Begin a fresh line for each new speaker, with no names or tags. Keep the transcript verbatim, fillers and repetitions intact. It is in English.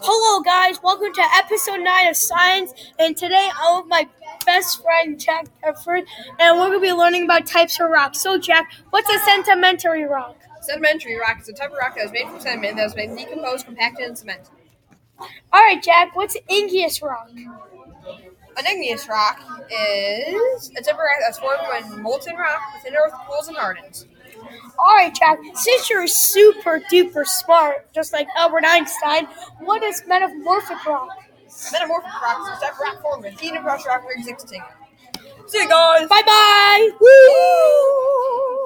Hello, guys. Welcome to episode nine of Science. And today I'm with my best friend, Jack Efford, and we're going to be learning about types of rocks. So, Jack, what's a sedimentary rock?
Sedimentary rock is a type of rock that was made from sediment that was made decomposed, compacted, and cement.
All right, Jack, what's an igneous rock?
An igneous rock is a type of rock that's formed when molten rock within earth cools and hardens.
All right, Jack, since you're super duper smart, just like Albert Einstein, what is metamorphic rock?
Metamorphic rock is a type of rock formed when heat and pressure are existing. See you guys!
Bye-bye!
Woo!